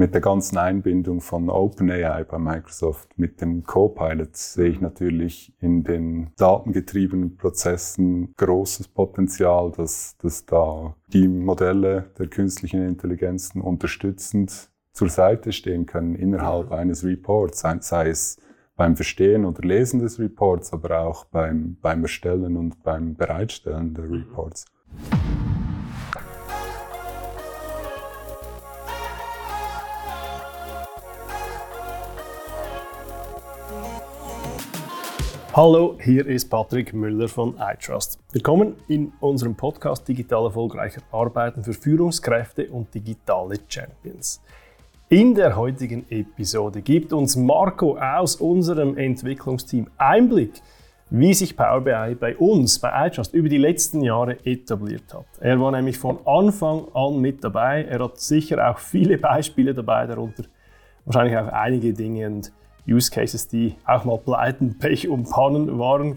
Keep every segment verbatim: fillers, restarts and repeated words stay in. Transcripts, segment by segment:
mit der ganzen Einbindung von OpenAI bei Microsoft, mit dem Copilot, sehe ich natürlich in den datengetriebenen Prozessen großes Potenzial, dass, dass da die Modelle der künstlichen Intelligenzen unterstützend zur Seite stehen können innerhalb ja. eines Reports, sei es beim Verstehen oder Lesen des Reports, aber auch beim, beim Erstellen und beim Bereitstellen der Reports. Hallo, hier ist Patrick Müller von iTrust. Willkommen in unserem Podcast Digital erfolgreicher Arbeiten für Führungskräfte und digitale Champions. In der heutigen Episode gibt uns Marco aus unserem Entwicklungsteam Einblick, wie sich Power B I bei uns, bei iTrust, über die letzten Jahre etabliert hat. Er war nämlich von Anfang an mit dabei. Er hat sicher auch viele Beispiele dabei, darunter wahrscheinlich auch einige Dinge und Use Cases, die auch mal Pleiten, Pech und Pannen waren.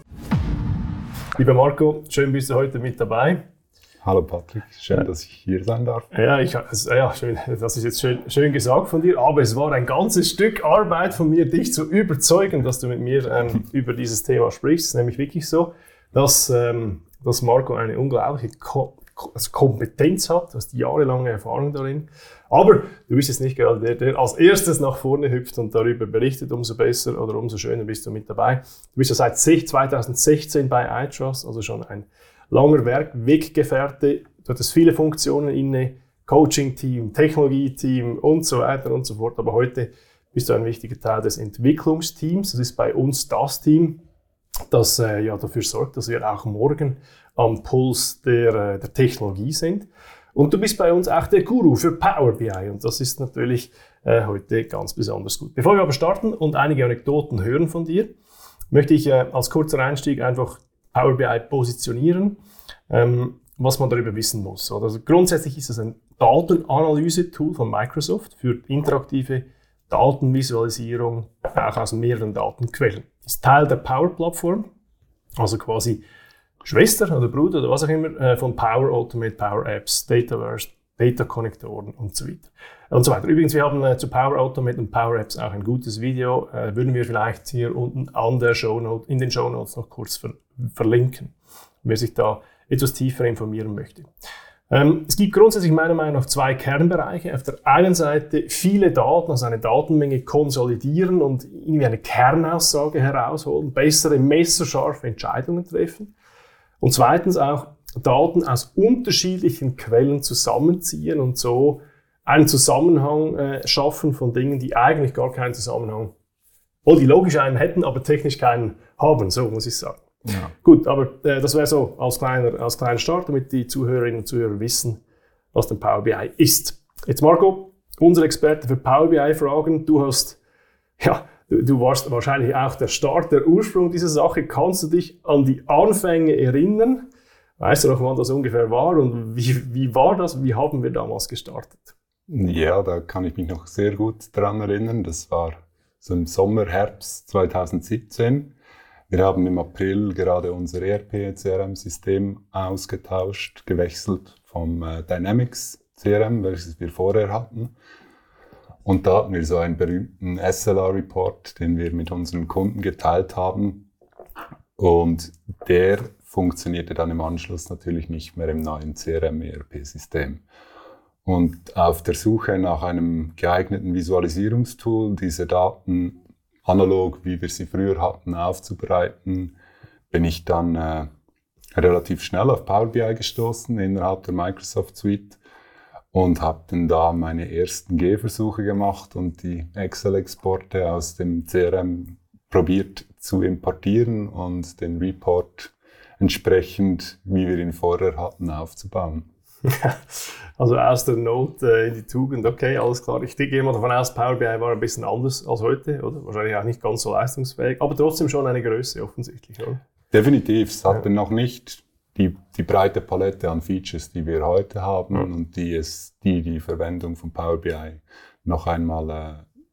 Lieber Marco, schön bist du heute mit dabei. Hallo Patrick, schön, dass ich hier sein darf. Ja, ich, ja schön, das ist jetzt schön, schön gesagt von dir, aber es war ein ganzes Stück Arbeit von mir, dich zu überzeugen, dass du mit mir ähm, über dieses Thema sprichst. Es ist nämlich wirklich so, dass, ähm, dass Marco eine unglaubliche Ko- also Kompetenz hat, du hast jahrelange Erfahrung darin. Aber du bist jetzt nicht gerade der, der als erstes nach vorne hüpft und darüber berichtet, umso besser oder umso schöner bist du mit dabei. Du bist ja seit zweitausendsechzehn bei iTrust, also schon ein langer Werk, Weggefährte. Du hattest viele Funktionen inne, Coaching-Team, Technologie-Team und so weiter und so fort. Aber heute bist du ein wichtiger Teil des Entwicklungsteams. Das ist bei uns das Team, das äh, ja dafür sorgt, dass wir auch morgen am Puls der, der Technologie sind. Und du bist bei uns auch der Guru für Power B I und das ist natürlich äh, heute ganz besonders gut. Bevor wir aber starten und einige Anekdoten hören von dir, möchte ich äh, als kurzer Einstieg einfach Power B I positionieren, ähm, was man darüber wissen muss. Also grundsätzlich ist es ein Datenanalyse-Tool von Microsoft für interaktive Datenvisualisierung, auch aus mehreren Datenquellen. Ist Teil der Power-Plattform, also quasi Schwester oder Bruder oder was auch immer äh, von Power Automate, Power Apps, Dataverse, Data-Konnektoren und so weiter. Und so weiter. Übrigens, wir haben äh, zu Power Automate und Power Apps auch ein gutes Video, äh, würden wir vielleicht hier unten an der Shownote, in den Shownotes noch kurz ver- verlinken, wer sich da etwas tiefer informieren möchte. Ähm, es gibt grundsätzlich meiner Meinung nach zwei Kernbereiche. Auf der einen Seite viele Daten, also eine Datenmenge konsolidieren und irgendwie eine Kernaussage herausholen, bessere, messerscharfe Entscheidungen treffen. Und zweitens auch Daten aus unterschiedlichen Quellen zusammenziehen und so einen Zusammenhang äh, schaffen von Dingen, die eigentlich gar keinen Zusammenhang, oder die logisch einen hätten, aber technisch keinen haben, so muss ich sagen. Ja. Gut, aber äh, das wäre so als kleiner, als kleiner Start, damit die Zuhörerinnen und Zuhörer wissen, was denn Power B I ist. Jetzt Marco, unser Experte für Power B I-Fragen, du hast, ja, Du warst wahrscheinlich auch der Start, der Ursprung dieser Sache. Kannst du dich an die Anfänge erinnern? Weißt du noch, wann das ungefähr war und wie, wie war das? Wie haben wir damals gestartet? Ja, da kann ich mich noch sehr gut dran erinnern. Das war so im Sommer, Herbst zweitausendsiebzehn. Wir haben im April gerade unser E R P-C R M-System ausgetauscht, gewechselt vom äh, Dynamics C R M, welches wir vorher hatten. Und da hatten wir so einen berühmten S L A-Report, den wir mit unseren Kunden geteilt haben. Und der funktionierte dann im Anschluss natürlich nicht mehr im neuen C R M-E R P-System. Und auf der Suche nach einem geeigneten Visualisierungstool, diese Daten analog, wie wir sie früher hatten, aufzubereiten, bin ich dann äh, relativ schnell auf Power B I gestoßen innerhalb der Microsoft Suite. Und habe dann da meine ersten Gehversuche gemacht und die Excel-Exporte aus dem C R M probiert zu importieren und den Report entsprechend, wie wir ihn vorher hatten, aufzubauen. Also aus der Not äh, in die Tugend, okay, alles klar. Ich gehe mal davon aus, Power B I war ein bisschen anders als heute, oder? Wahrscheinlich auch nicht ganz so leistungsfähig, aber trotzdem schon eine Größe offensichtlich, oder? Definitiv, es hatte ja. noch nicht Die, die breite Palette an Features, die wir heute haben ja. und die, es, die die Verwendung von Power B I noch einmal äh,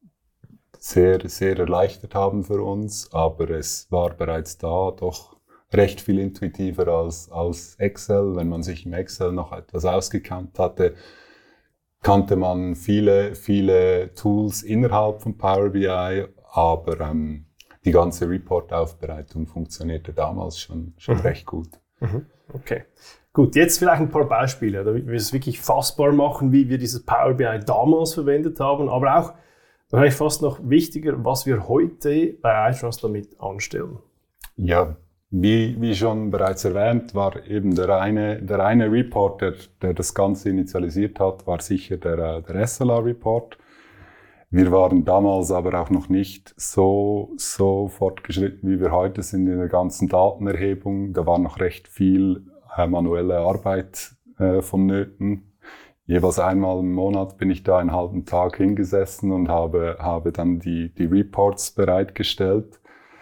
sehr, sehr erleichtert haben für uns. Aber es war bereits da doch recht viel intuitiver als, als Excel. Wenn man sich im Excel noch etwas ausgekannt hatte, kannte man viele, viele Tools innerhalb von Power B I, aber ähm, die ganze Report-Aufbereitung funktionierte damals schon, schon mhm. recht gut. Mhm. Okay. Gut, jetzt vielleicht ein paar Beispiele, damit wir es wirklich fassbar machen, wie wir dieses Power B I damals verwendet haben, aber auch, wahrscheinlich fast noch wichtiger, was wir heute bei iTrust damit anstellen. Ja, wie, wie schon bereits erwähnt, war eben der eine, der eine Report, der, der das Ganze initialisiert hat, war sicher der, der S L R-Report. Wir waren damals aber auch noch nicht so, so fortgeschritten, wie wir heute sind in der ganzen Datenerhebung. Da war noch recht viel äh, manuelle Arbeit äh, vonnöten. Jeweils einmal im Monat bin ich da einen halben Tag hingesessen und habe, habe dann die, die Reports bereitgestellt.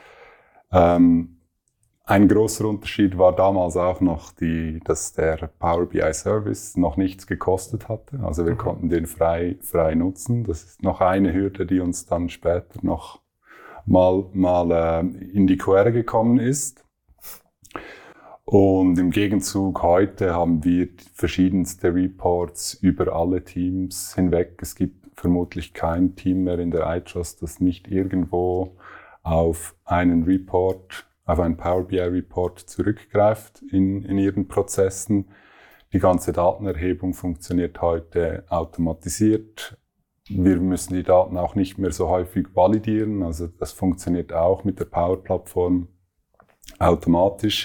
Ähm, ein großer Unterschied war damals auch noch, die, dass der Power B I Service noch nichts gekostet hatte. Also wir mhm. konnten den frei, frei nutzen. Das ist noch eine Hürde, die uns dann später noch mal, mal äh, in die Quere gekommen ist. Und im Gegenzug heute haben wir verschiedenste Reports über alle Teams hinweg. Es gibt vermutlich kein Team mehr in der iTrust, das nicht irgendwo auf einen Report, auf einen Power B I Report zurückgreift in, in ihren Prozessen. Die ganze Datenerhebung funktioniert heute automatisiert. Wir müssen die Daten auch nicht mehr so häufig validieren. Also das funktioniert auch mit der Power-Plattform automatisch.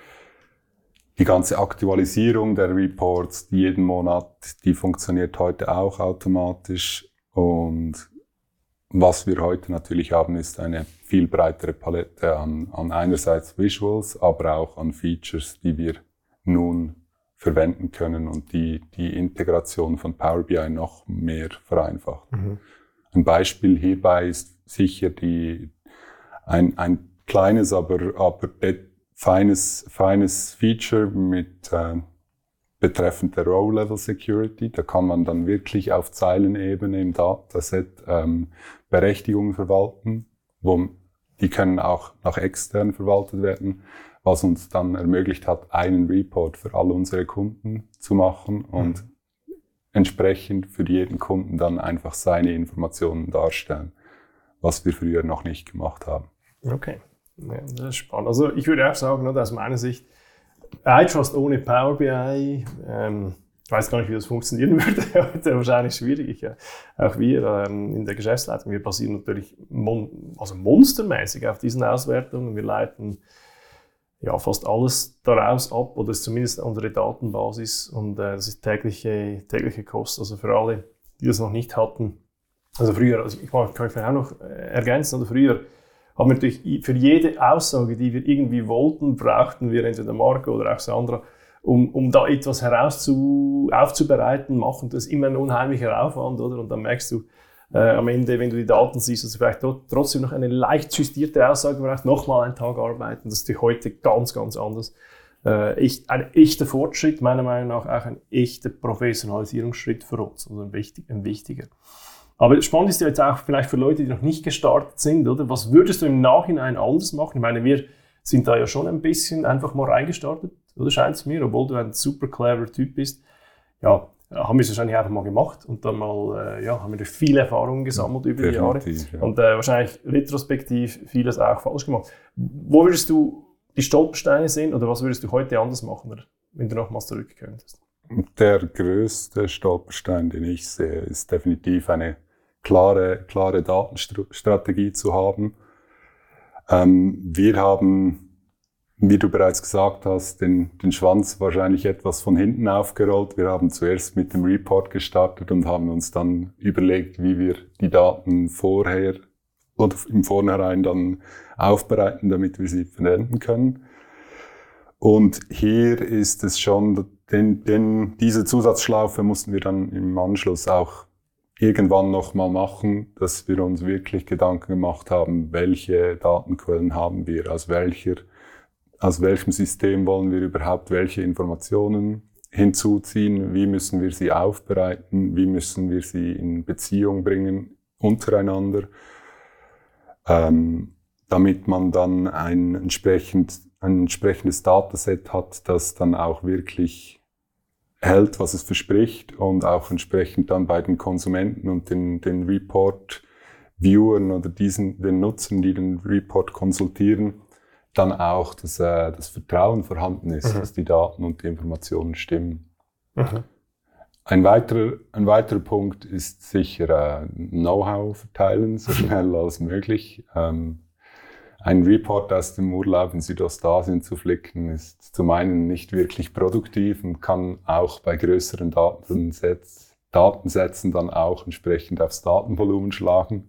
Die ganze Aktualisierung der Reports, die jeden Monat, die funktioniert heute auch automatisch. Und was wir heute natürlich haben, ist eine viel breitere Palette an, an einerseits Visuals, aber auch an Features, die wir nun verwenden können und die die Integration von Power B I noch mehr vereinfacht. Mhm. Ein Beispiel hierbei ist sicher die, ein, ein kleines, aber, aber feines, feines Feature mit äh, betreffend der Row-Level Security. Da kann man dann wirklich auf Zeilenebene im Dataset ähm, Berechtigungen verwalten, wo die können auch nach extern verwaltet werden, was uns dann ermöglicht hat, einen Report für alle unsere Kunden zu machen und mhm. entsprechend für jeden Kunden dann einfach seine Informationen darstellen, was wir früher noch nicht gemacht haben. Okay, ja, das ist spannend. Also ich würde auch sagen, aus meiner Sicht, iTrust ohne Power B I, ähm, ich weiß gar nicht, wie das funktionieren würde, heute wahrscheinlich schwierig. Ja. Auch wir ähm, in der Geschäftsleitung, wir basieren natürlich mon also monstermäßig auf diesen Auswertungen. Wir leiten ja fast alles daraus ab, oder ist zumindest unsere Datenbasis, und äh, das ist tägliche, tägliche Kost. Also für alle, die das noch nicht hatten. Also früher, also ich kann, kann ich vielleicht auch noch ergänzen, oder früher haben wir natürlich für jede Aussage, die wir irgendwie wollten, brauchten wir entweder Marco oder auch Sandra, um, um da etwas herauszu, aufzubereiten, machen das immer ein unheimlicher Aufwand, oder? Und dann merkst du äh, am Ende, wenn du die Daten siehst, dass du vielleicht trotzdem noch eine leicht justierte Aussage brauchst, nochmal einen Tag arbeiten. Das ist heute ganz, ganz anders. Äh, echt, ein echter Fortschritt, meiner Meinung nach auch ein echter Professionalisierungsschritt für uns, also ein, wichtig, ein wichtiger. Aber spannend ist ja jetzt auch vielleicht für Leute, die noch nicht gestartet sind, oder? Was würdest du im Nachhinein anders machen? Ich meine, wir sind da ja schon ein bisschen einfach mal reingestartet, oder scheint es mir, obwohl du ein super clever Typ bist. Ja, haben wir es wahrscheinlich einfach mal gemacht und dann mal, äh, ja, haben wir viele Erfahrungen gesammelt über die Jahre. Ja. Und äh, wahrscheinlich retrospektiv vieles auch falsch gemacht. Wo würdest du die Stolpersteine sehen, oder was würdest du heute anders machen, wenn du nochmals zurück könntest? Der größte Stolperstein, den ich sehe, ist definitiv eine klare, klare Datenstrategie zu haben. Ähm, wir haben, wie du bereits gesagt hast, den, den Schwanz wahrscheinlich etwas von hinten aufgerollt. Wir haben zuerst mit dem Report gestartet und haben uns dann überlegt, wie wir die Daten vorher oder im Vornherein dann aufbereiten, damit wir sie verwenden können. Und hier ist es schon, denn, denn diese Zusatzschlaufe mussten wir dann im Anschluss auch irgendwann nochmal machen, dass wir uns wirklich Gedanken gemacht haben, welche Datenquellen haben wir, aus welcher, aus welchem System wollen wir überhaupt welche Informationen hinzuziehen, wie müssen wir sie aufbereiten, wie müssen wir sie in Beziehung bringen untereinander, ähm, damit man dann ein, entsprechend, ein entsprechendes Dataset hat, das dann auch wirklich hält, was es verspricht und auch entsprechend dann bei den Konsumenten und den, den Report-Viewern oder diesen, den Nutzern, die den Report konsultieren, dann auch das, äh, das Vertrauen vorhanden ist, mhm. dass die Daten und die Informationen stimmen. Mhm. Ein weiterer, ein weiterer Punkt ist sicher äh, Know-how verteilen, so schnell als möglich. Ähm, Ein Report aus dem Urlaub in Südostasien zu flicken, ist zum einen nicht wirklich produktiv und kann auch bei größeren Datensets, Datensätzen dann auch entsprechend aufs Datenvolumen schlagen.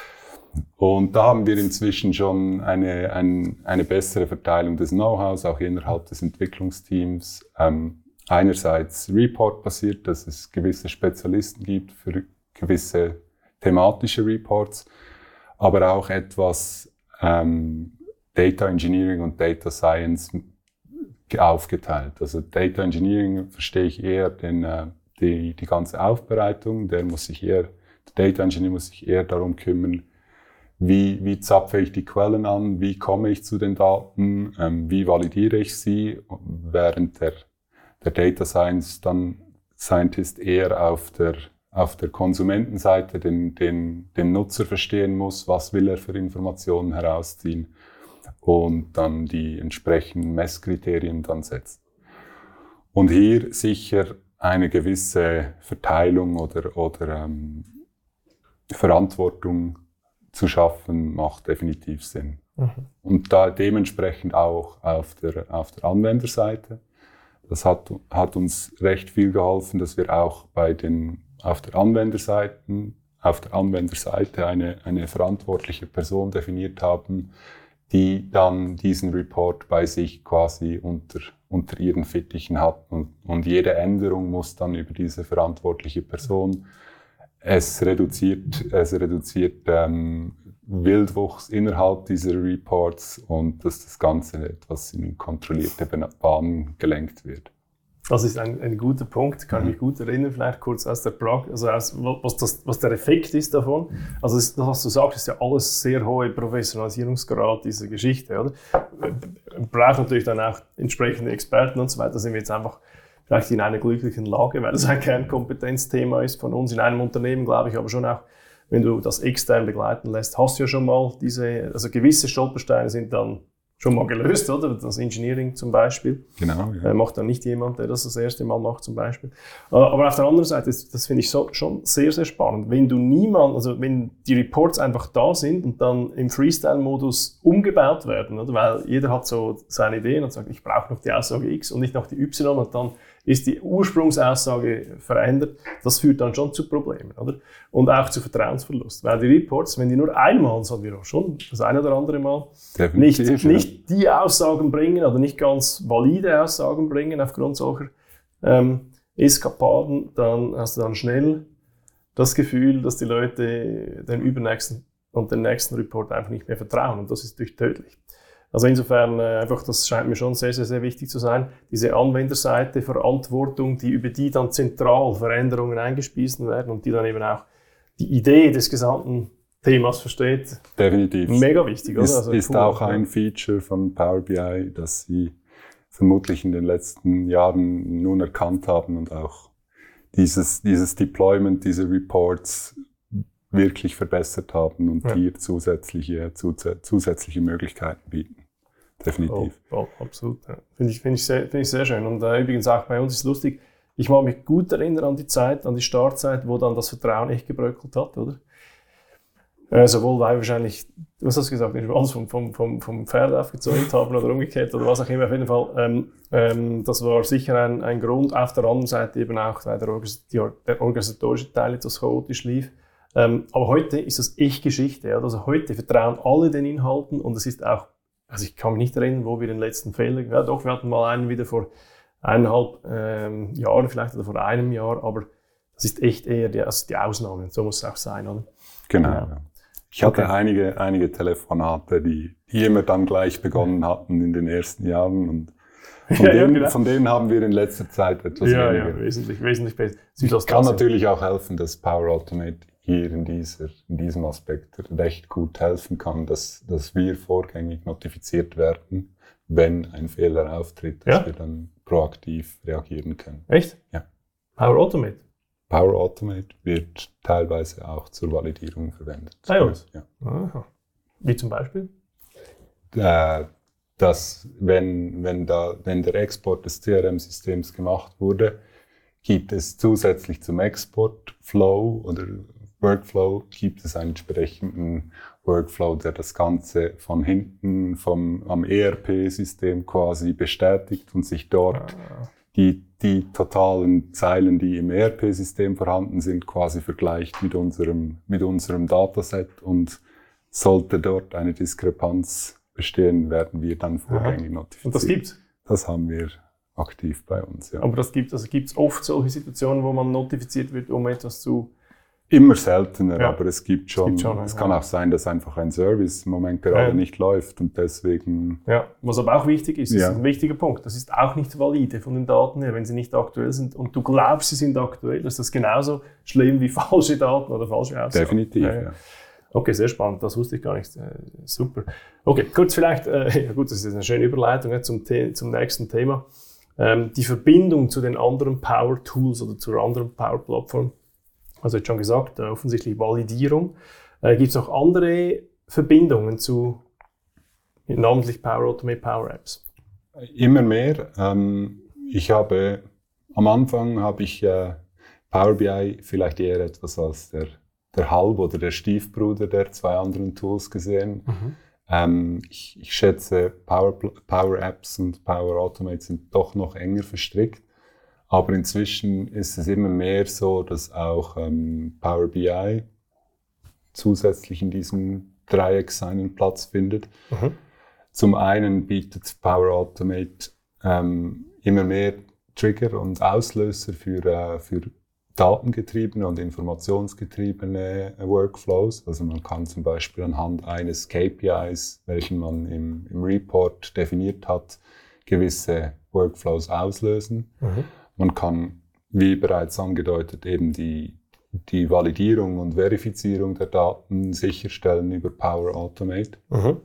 Und da haben wir inzwischen schon eine, ein, eine bessere Verteilung des Know-hows, auch innerhalb des Entwicklungsteams. Ähm, einerseits Report-basiert, dass es gewisse Spezialisten gibt für gewisse thematische Reports, aber auch etwas ähm, Data Engineering und Data Science aufgeteilt. Also Data Engineering verstehe ich eher den, äh, die, die ganze Aufbereitung. Der muss sich eher, der Data Engineer muss sich eher darum kümmern, wie, wie zapfe ich die Quellen an, wie komme ich zu den Daten, ähm, wie validiere ich sie, während der, der Data Science dann Scientist eher auf der auf der Konsumentenseite den, den, den Nutzer verstehen muss, was will er für Informationen herausziehen und dann die entsprechenden Messkriterien dann setzt. Und hier sicher eine gewisse Verteilung oder, oder ähm, Verantwortung zu schaffen, macht definitiv Sinn. Mhm. Und da dementsprechend auch auf der, auf der Anwenderseite. Das hat, hat uns recht viel geholfen, dass wir auch bei den auf der Anwenderseite, auf der Anwenderseite eine, eine verantwortliche Person definiert haben, die dann diesen Report bei sich quasi unter, unter ihren Fittichen hat. Und, und jede Änderung muss dann über diese verantwortliche Person. Es reduziert, es reduziert ähm, Wildwuchs innerhalb dieser Reports und dass das Ganze etwas in kontrollierte Bahnen gelenkt wird. Das ist ein, ein guter Punkt, kann ich mich gut erinnern, vielleicht kurz aus der Praxis, also aus, was, das, was der Effekt ist davon. Also das, was du sagst, ist ja alles sehr hohe Professionalisierungsgrad dieser Geschichte, oder? Man braucht natürlich dann auch entsprechende Experten und so weiter. Da sind wir jetzt einfach vielleicht in einer glücklichen Lage, weil das ein Kernkompetenzthema ist von uns in einem Unternehmen, glaube ich, aber schon auch, wenn du das extern begleiten lässt, hast du ja schon mal diese, also gewisse Stolpersteine sind dann schon mal gelöst, oder? Das Engineering zum Beispiel. Genau, ja. Äh, macht dann nicht jemand, der das das erste Mal macht zum Beispiel. Äh, aber auf der anderen Seite, das, das finde ich so, schon sehr, sehr spannend. Wenn du niemand, also wenn die Reports einfach da sind und dann im Freestyle-Modus umgebaut werden, oder? Weil jeder hat so seine Ideen und sagt, ich brauche noch die Aussage X und nicht noch die Y und dann ist die Ursprungsaussage verändert, das führt dann schon zu Problemen, oder? Und auch zu Vertrauensverlust. Weil die Reports, wenn die nur einmal, das haben wir auch schon das eine oder andere Mal, nicht, nicht die Aussagen bringen oder nicht ganz valide Aussagen bringen aufgrund solcher ähm, Eskapaden, dann hast du dann schnell das Gefühl, dass die Leute den übernächsten und den nächsten Report einfach nicht mehr vertrauen. Und das ist natürlich tödlich. Also insofern, äh, einfach, das scheint mir schon sehr, sehr, sehr wichtig zu sein. Diese Anwenderseite, Verantwortung, die über die dann zentral Veränderungen eingespiesen werden und die dann eben auch die Idee des gesamten Themas versteht. Definitiv. Mega wichtig, oder? Ist, also, ist cool, auch ja. ein Feature von Power B I, das Sie vermutlich in den letzten Jahren nun erkannt haben und auch dieses, dieses Deployment, diese Reports wirklich verbessert haben und ja. hier zusätzliche, zusätzliche Möglichkeiten bieten. Definitiv. Oh, oh, absolut. Ja. Finde ich, finde ich, sehr, finde ich sehr schön. Und äh, übrigens auch bei uns ist es lustig, ich mag mich gut erinnern an die Zeit, an die Startzeit, wo dann das Vertrauen echt gebröckelt hat, oder? Äh, sowohl weil wahrscheinlich, was hast du gesagt, nicht alles vom, vom, vom, vom Pferd aufgezäumt haben oder umgekehrt oder was auch immer. Auf jeden Fall, ähm, ähm, das war sicher ein, ein Grund. Auf der anderen Seite eben auch, weil der, Organis- die, der organisatorische Teil etwas chaotisch lief. Ähm, aber heute ist das echt Geschichte. Ja? Also heute vertrauen alle den Inhalten und es ist auch, also ich kann mich nicht erinnern, wo wir den letzten Fehler, ja doch, wir hatten mal einen wieder vor eineinhalb ähm, Jahren vielleicht oder vor einem Jahr, aber das ist echt eher die, also die Ausnahme. So muss es auch sein, oder? Genau. Ja. Ich hatte okay. einige, einige Telefonate, die, die immer dann gleich begonnen hatten in den ersten Jahren und von, ja, denen, ja, genau. von denen haben wir in letzter Zeit etwas ja, weniger. Ja, wesentlich, wesentlich besser. Es kann natürlich auch helfen, dass Power Automate hier in, dieser, in diesem Aspekt recht gut helfen kann, dass, dass wir vorgängig notifiziert werden, wenn ein Fehler auftritt, dass Ja? wir dann proaktiv reagieren können. Echt? Ja. Power Automate? Power Automate wird teilweise auch zur Validierung verwendet. Bei uns? Ja. Aha. Wie zum Beispiel? Äh, dass wenn, wenn, da, wenn der Export des C R M-Systems gemacht wurde, gibt es zusätzlich zum Export-Flow oder Workflow, gibt es einen entsprechenden Workflow, der das Ganze von hinten vom, am E R P-System quasi bestätigt und sich dort Ah. die, die totalen Zeilen, die im E R P-System vorhanden sind, quasi vergleicht mit unserem, mit unserem Dataset, und sollte dort eine Diskrepanz bestehen, werden wir dann vorgängig notifiziert. Und das gibt's? Das haben wir aktiv bei uns, ja. Aber das gibt also gibt's oft solche Situationen, wo man notifiziert wird, um etwas zu... Immer seltener, Ja. aber es gibt schon, Es gibt schon, es ja. kann auch sein, dass einfach ein Service im Moment gerade Ja. nicht läuft und deswegen, Ja, was aber auch wichtig ist, Ja. ist ein wichtiger Punkt. Das ist auch nicht valide von den Daten her, wenn sie nicht aktuell sind und du glaubst, sie sind aktuell, ist das genauso schlimm wie falsche Daten oder falsche Aussagen. definitiv, Ja, ja. ja. Okay, sehr spannend, das wusste ich gar nicht. Äh, super. Okay, kurz vielleicht, äh, ja gut, das ist eine schöne Überleitung ja, zum, The- zum nächsten Thema. Ähm, die Verbindung zu den anderen Power Tools oder zur anderen Power Plattform. Also jetzt schon gesagt, äh, offensichtlich Validierung. Äh, Gibt es noch andere Verbindungen zu namentlich Power Automate, Power Apps? Immer mehr. Ähm, ich habe, am Anfang habe ich äh, Power B I vielleicht eher etwas als der, der Halb- oder der Stiefbruder der zwei anderen Tools gesehen. Mhm. Ähm, ich, ich schätze, Power, Power Apps und Power Automate sind doch noch enger verstrickt. Aber inzwischen ist es immer mehr so, dass auch ähm, Power B I zusätzlich in diesem Dreieck seinen Platz findet. Mhm. Zum einen bietet Power Automate ähm, immer mehr Trigger und Auslöser für, äh, für datengetriebene und informationsgetriebene äh, Workflows. Also man kann zum Beispiel anhand eines K P Is, welchen man im, im Report definiert hat, gewisse Workflows auslösen. Mhm. Man kann, wie bereits angedeutet, eben die, die Validierung und Verifizierung der Daten sicherstellen über Power Automate. Mhm.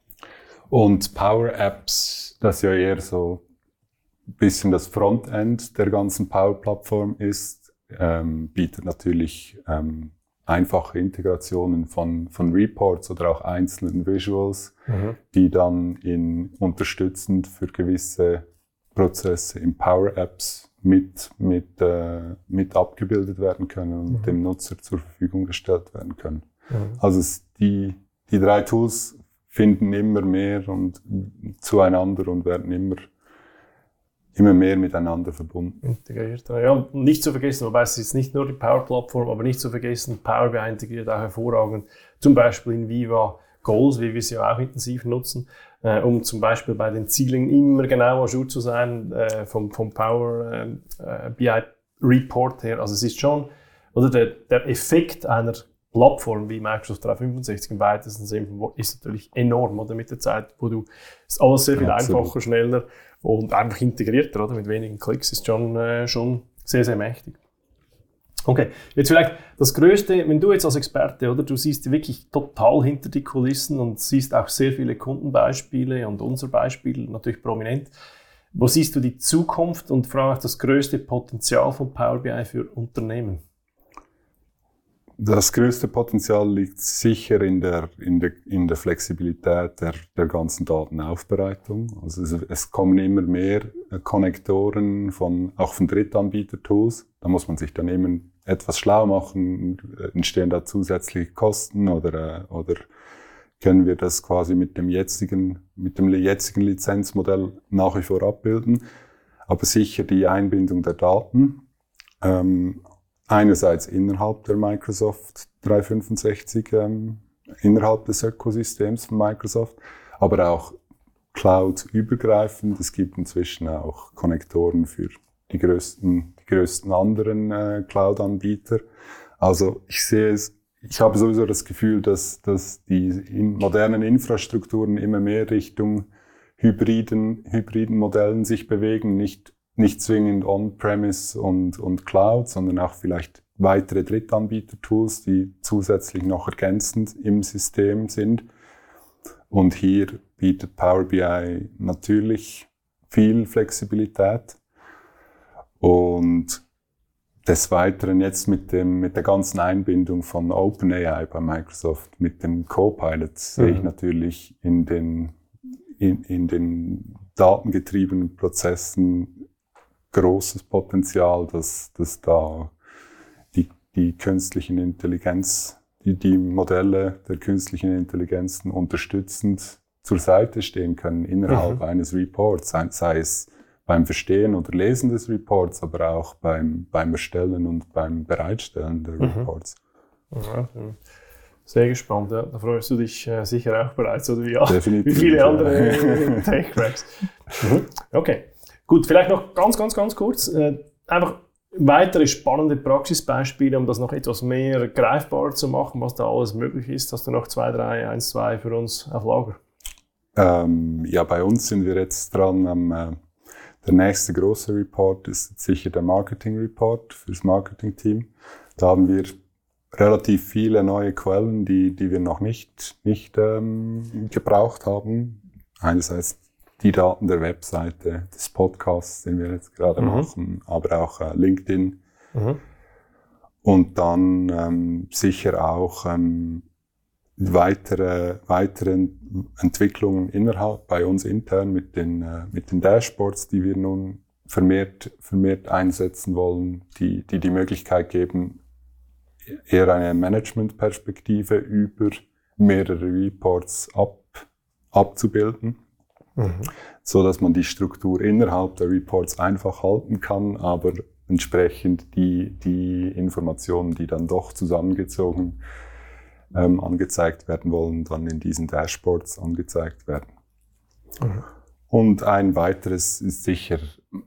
Und Power Apps, das ja eher so ein bisschen das Frontend der ganzen Power-Plattform ist, ähm, bietet natürlich ähm, einfache Integrationen von, von Reports oder auch einzelnen Visuals, Mhm. die dann in, unterstützend für gewisse Prozesse in Power Apps mit, mit, äh, mit abgebildet werden können und Mhm. dem Nutzer zur Verfügung gestellt werden können. Mhm. Also es, die, die drei Tools finden immer mehr und zueinander und werden immer, immer mehr miteinander verbunden. Integriert. Ja, und nicht zu vergessen, wobei es ist nicht nur die Power-Plattform, aber nicht zu vergessen, Power B I integriert auch hervorragend, zum Beispiel in Viva Goals, wie wir sie ja auch intensiv nutzen, äh, um zum Beispiel bei den Zielen immer genau à jour zu sein, äh, vom, vom Power äh, B I Report her. Also es ist schon, oder der, der Effekt einer Plattform wie Microsoft dreihundertfünfundsechzig im weitesten Sinne ist natürlich enorm, oder, mit der Zeit, wo du es alles sehr viel Absolut. einfacher, schneller und einfach integrierter, oder, mit wenigen Klicks, ist schon, äh, schon sehr, sehr mächtig. Okay, jetzt vielleicht das Größte, wenn du jetzt als Experte, oder, du siehst wirklich total hinter die Kulissen und siehst auch sehr viele Kundenbeispiele und unser Beispiel natürlich prominent. Wo siehst du die Zukunft und vor allem auch das größte Potenzial von Power B I für Unternehmen? Das größte Potenzial liegt sicher in der, in der, in der Flexibilität der, der ganzen Datenaufbereitung. Also es, es kommen immer mehr Konnektoren von, auch von Drittanbieter-Tools. Da muss man sich dann immer etwas schlau machen. Entstehen da zusätzliche Kosten oder, oder können wir das quasi mit dem jetzigen, mit dem jetzigen Lizenzmodell nach wie vor abbilden? Aber sicher die Einbindung der Daten. Ähm, Einerseits innerhalb der Microsoft dreihundertfünfundsechzig, ähm, innerhalb des Ökosystems von Microsoft, aber auch Cloud-übergreifend. Es gibt inzwischen auch Konnektoren für die größten, die größten anderen äh, Cloud-Anbieter. Also ich sehe es, ich habe sowieso das Gefühl, dass, dass die in modernen Infrastrukturen immer mehr Richtung hybriden, hybriden Modellen sich bewegen, nicht Nicht zwingend On-Premise und, und Cloud, sondern auch vielleicht weitere Drittanbieter-Tools, die zusätzlich noch ergänzend im System sind. Und hier bietet Power B I natürlich viel Flexibilität. Und des Weiteren jetzt mit, dem, mit der ganzen Einbindung von OpenAI bei Microsoft, mit dem Copilot, mhm. sehe ich natürlich in den, in, in den datengetriebenen Prozessen großes Potenzial, dass, dass da die, die künstlichen Intelligenz, die, die Modelle der künstlichen Intelligenzen unterstützend zur Seite stehen können innerhalb mhm. eines Reports, sei, sei es beim Verstehen oder Lesen des Reports, aber auch beim, beim Erstellen und beim Bereitstellen der mhm. Reports. Ja, sehr gespannt, ja. Da freust du dich äh, sicher auch bereits, oder wie, Definitiv, wie viele andere ja. Tech-Cracks. mhm. Okay, gut, vielleicht noch ganz, ganz, ganz kurz, äh, einfach weitere spannende Praxisbeispiele, um das noch etwas mehr greifbar zu machen, was da alles möglich ist. Hast du noch zwei, drei, eins, zwei für uns auf Lager? Ähm, ja, bei uns sind wir jetzt dran am äh, Der nächste große Report ist sicher der Marketing Report fürs Marketing-Team. Da haben wir relativ viele neue Quellen, die, die wir noch nicht, nicht ähm, gebraucht haben. Einerseits die Daten der Webseite, des Podcasts, den wir jetzt gerade mhm. machen, aber auch äh, LinkedIn. Mhm. Und dann ähm, sicher auch ähm, weitere, weitere Entwicklungen innerhalb, bei uns intern mit den, äh, mit den Dashboards, die wir nun vermehrt, vermehrt einsetzen wollen, die, die die Möglichkeit geben, eher eine Management-Perspektive über mehrere Reports ab, abzubilden, mhm. so dass man die Struktur innerhalb der Reports einfach halten kann, aber entsprechend die, die Informationen, die dann doch zusammengezogen Ähm, angezeigt werden wollen, dann in diesen Dashboards angezeigt werden. Mhm. Und ein weiteres ist sicher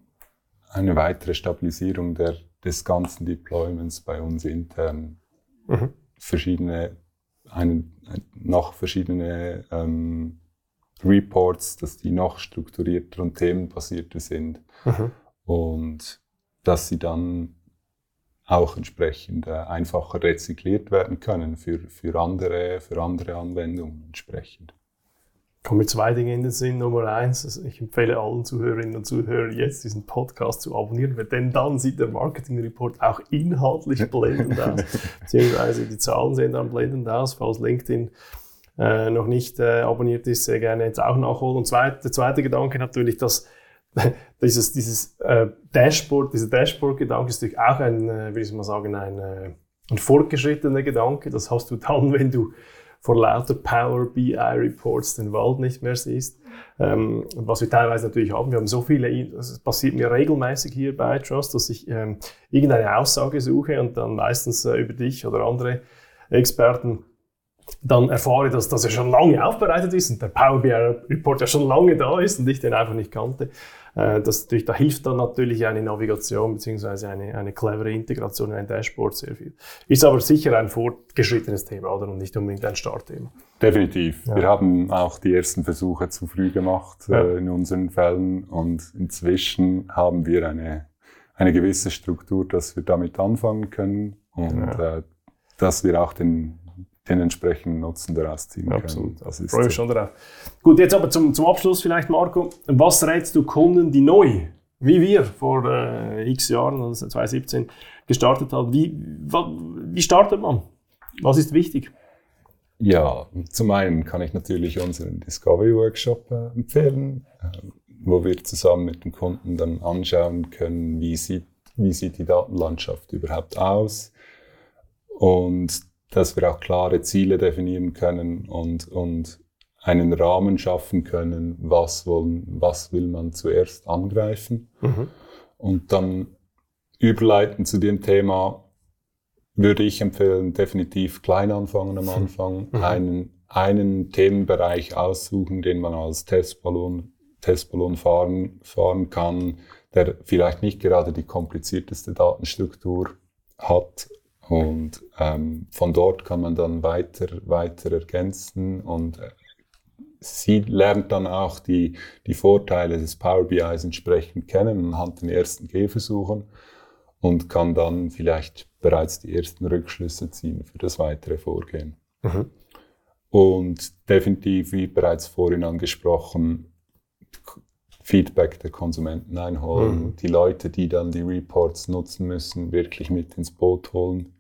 eine weitere Stabilisierung der, des ganzen Deployments bei uns intern. Mhm. Verschiedene, einen, noch verschiedene ähm, Reports, dass die noch strukturierter und themenbasierter sind. Mhm. Und dass sie dann auch entsprechend äh, einfacher rezykliert werden können für, für, andere, für andere Anwendungen entsprechend. Kommen mir zwei Dinge in den Sinn. Nummer eins, also ich empfehle allen Zuhörerinnen und Zuhörern jetzt diesen Podcast zu abonnieren, denn dann sieht der Marketing-Report auch inhaltlich blendend aus, beziehungsweise die Zahlen sehen dann blendend aus. Falls LinkedIn äh, noch nicht äh, abonniert ist, sehr gerne jetzt auch nachholen. Und zweit, der zweite Gedanke natürlich, dass Dieses, dieses äh, Dashboard, dieser Dashboard-Gedanke ist natürlich auch ein, äh, wie soll man sagen, ein, äh, ein fortgeschrittener Gedanke. Das hast du dann, wenn du vor lauter Power B I-Reports den Wald nicht mehr siehst. Ähm, was wir teilweise natürlich haben, wir haben so viele, es passiert mir regelmäßig hier bei Trust, dass ich ähm, irgendeine Aussage suche und dann meistens äh, über dich oder andere Experten dann erfahre, dass das ja schon lange aufbereitet ist und der Power B I-Report ja schon lange da ist und ich den einfach nicht kannte. Das, da hilft dann natürlich eine Navigation bzw. eine, eine clevere Integration in ein Dashboard sehr viel. Ist aber sicher ein fortgeschrittenes Thema, oder? Und nicht unbedingt ein Startthema. Definitiv. Ja. Wir haben auch die ersten Versuche zu früh gemacht ja. äh, in unseren Fällen und inzwischen haben wir eine, eine gewisse Struktur, dass wir damit anfangen können und ja. äh, dass wir auch den den entsprechenden Nutzen daraus ziehen können. Absolut. Das ist freue mich schon darauf. Gut, jetzt aber zum, zum Abschluss vielleicht, Marco. Was rätst du Kunden, die neu, wie wir vor äh, x Jahren, also zwanzig siebzehn, gestartet haben? Wie, wie startet man? Was ist wichtig? Ja, zum einen kann ich natürlich unseren Discovery Workshop äh, empfehlen, äh, wo wir zusammen mit dem Kunden dann anschauen können, wie sieht, wie sieht die Datenlandschaft überhaupt aus und dass wir auch klare Ziele definieren können und, und einen Rahmen schaffen können, was, wollen, was will man zuerst angreifen. Mhm. Und dann überleiten zu dem Thema würde ich empfehlen, definitiv klein anfangen am Anfang, mhm. einen, einen Themenbereich aussuchen, den man als Testballon, Testballon fahren, fahren kann, der vielleicht nicht gerade die komplizierteste Datenstruktur hat. Und ähm, von dort kann man dann weiter, weiter ergänzen und äh, sie lernt dann auch die, die Vorteile des Power B Is entsprechend kennen anhand den ersten Gehversuchen und kann dann vielleicht bereits die ersten Rückschlüsse ziehen für das weitere Vorgehen. Mhm. Und definitiv, wie bereits vorhin angesprochen, Feedback der Konsumenten einholen, mhm. die Leute, die dann die Reports nutzen müssen, wirklich mit ins Boot holen.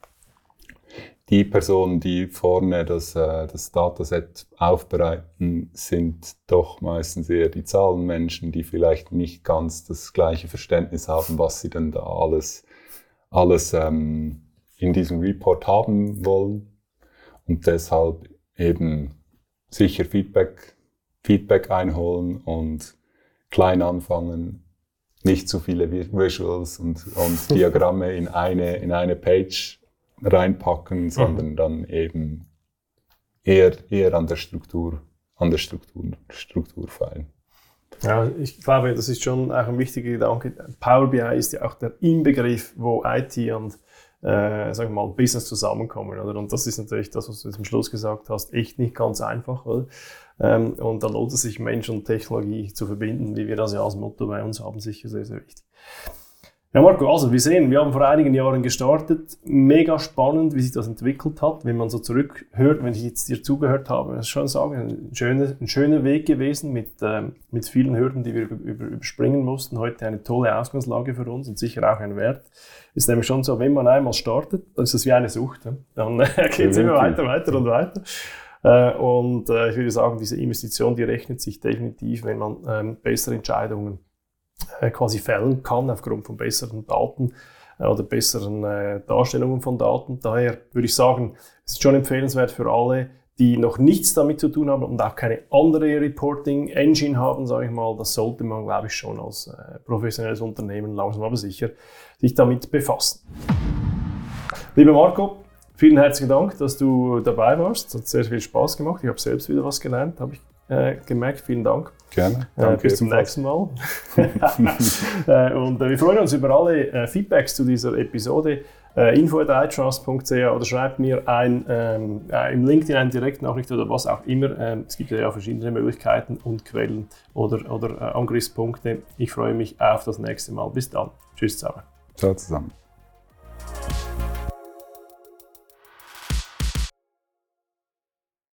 Die Personen, die vorne das, äh, das Dataset aufbereiten, sind doch meistens eher die Zahlenmenschen, die vielleicht nicht ganz das gleiche Verständnis haben, was sie denn da alles, alles ähm, in diesem Report haben wollen. Und deshalb eben sicher Feedback, Feedback einholen und klein anfangen, nicht zu viele Visuals und, und Diagramme in eine, in eine Page reinpacken, sondern mhm. dann eben eher, eher an der Struktur, an der Struktur, Struktur feilen. Ja, ich glaube, das ist schon auch ein wichtiger Gedanke. Power B I ist ja auch der Inbegriff, wo I T und äh, sagen wir mal, Business zusammenkommen. Oder? Und das ist natürlich das, was du zum Schluss gesagt hast, echt nicht ganz einfach. Oder? Ähm, und da lohnt es sich, Mensch und Technologie zu verbinden, wie wir das ja als Motto bei uns haben, sicher sehr, sehr wichtig. Ja, Marco, also wir sehen, wir haben vor einigen Jahren gestartet. Mega spannend, wie sich das entwickelt hat. Wenn man so zurückhört, wenn ich jetzt dir zugehört habe, das ist schon sagen, ein schöner, ein schöner Weg gewesen mit, ähm, mit vielen Hürden, die wir über, über, überspringen mussten. Heute eine tolle Ausgangslage für uns und sicher auch ein Wert. Ist nämlich schon so, wenn man einmal startet, dann ist das wie eine Sucht. Ne? Dann geht es immer weiter, weiter und weiter. Äh, und äh, ich würde sagen, diese Investition, die rechnet sich definitiv, wenn man ähm, bessere Entscheidungen quasi fällen kann aufgrund von besseren Daten äh, oder besseren äh, Darstellungen von Daten. Daher würde ich sagen, es ist schon empfehlenswert für alle, die noch nichts damit zu tun haben und auch keine andere Reporting-Engine haben, sage ich mal. Das sollte man, glaube ich, schon als äh, professionelles Unternehmen langsam aber sicher sich damit befassen. Lieber Marco, vielen herzlichen Dank, dass du dabei warst. Es hat sehr viel Spaß gemacht. Ich habe selbst wieder was gelernt, habe ich Äh, gemerkt. Vielen Dank. Gerne. Äh, bis zum nächsten Mal. äh, und äh, wir freuen uns über alle äh, Feedbacks zu dieser Episode. Äh, info at i trust punkt c h oder schreibt mir ein, ähm, äh, im LinkedIn eine Direktnachricht oder was auch immer. Ähm, es gibt ja verschiedene Möglichkeiten und Quellen oder, oder äh, Angriffspunkte. Ich freue mich auf das nächste Mal. Bis dann. Tschüss zusammen. Ciao zusammen.